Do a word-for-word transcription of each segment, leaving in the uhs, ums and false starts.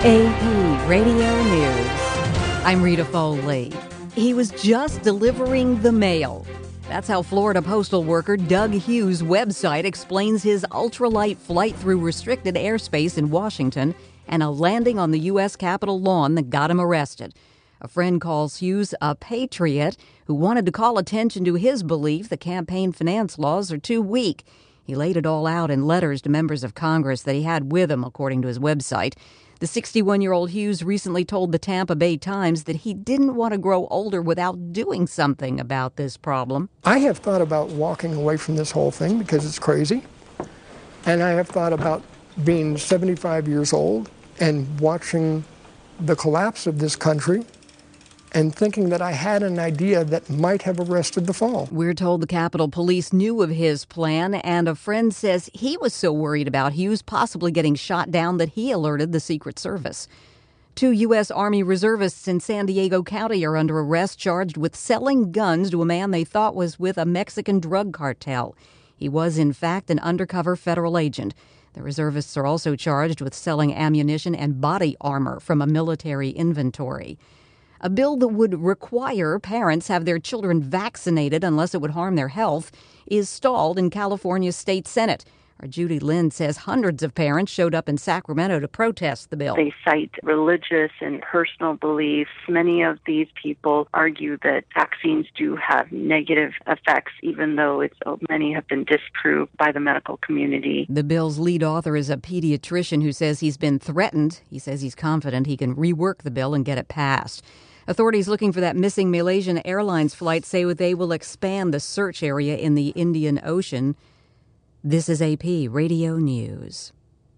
A P Radio News. I'm Rita Foley. He was just delivering the mail. That's how Florida postal worker Doug Hughes' website explains his ultralight flight through restricted airspace in Washington and a landing on the U S Capitol lawn that got him arrested. A friend calls Hughes a patriot who wanted to call attention to his belief the campaign finance laws are too weak. He laid it all out in letters to members of Congress that he had with him, according to his website. The sixty-one-year-old Hughes recently told the Tampa Bay Times that he didn't want to grow older without doing something about this problem. I have thought about walking away from this whole thing because it's crazy. And I have thought about being seventy-five years old and watching the collapse of this country and thinking that I had an idea that might have arrested the fall. We're told the Capitol Police knew of his plan, and a friend says he was so worried about Hughes possibly getting shot down that he alerted the Secret Service. Two U S. Army reservists in San Diego County are under arrest, charged with selling guns to a man they thought was with a Mexican drug cartel. He was, in fact, an undercover federal agent. The reservists are also charged with selling ammunition and body armor from a military inventory. A bill that would require parents have their children vaccinated unless it would harm their health is stalled in California's state Senate. Our Judy Lynn says hundreds of parents showed up in Sacramento to protest the bill. They cite religious and personal beliefs. Many of these people argue that vaccines do have negative effects, even though it's many have been disproved by the medical community. The bill's lead author is a pediatrician who says he's been threatened. He says he's confident he can rework the bill and get it passed. Authorities looking for that missing Malaysian Airlines flight say they will expand the search area in the Indian Ocean. This is A P Radio News.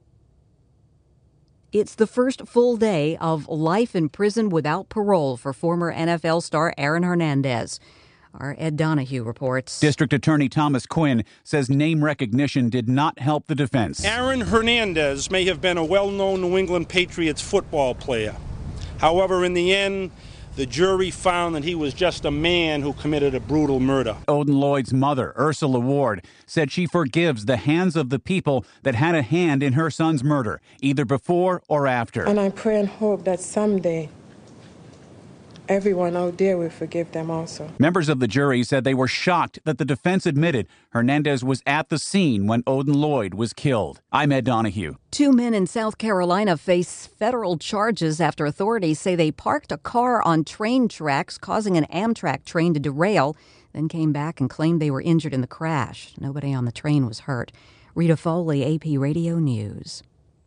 It's the first full day of life in prison without parole for former N F L star Aaron Hernandez. Our Ed Donahue reports. District Attorney Thomas Quinn says name recognition did not help the defense. Aaron Hernandez may have been a well-known New England Patriots football player. However, in the end, the jury found that he was just a man who committed a brutal murder. Odin Lloyd's mother, Ursula Ward, said she forgives the hands of the people that had a hand in her son's murder, either before or after. And I pray and hope that someday everyone out there will forgive them also. Members of the jury said they were shocked that the defense admitted Hernandez was at the scene when Odin Lloyd was killed. I'm Ed Donahue. Two men in South Carolina face federal charges after authorities say they parked a car on train tracks, causing an Amtrak train to derail, then came back and claimed they were injured in the crash. Nobody on the train was hurt. Rita Foley, A P Radio News.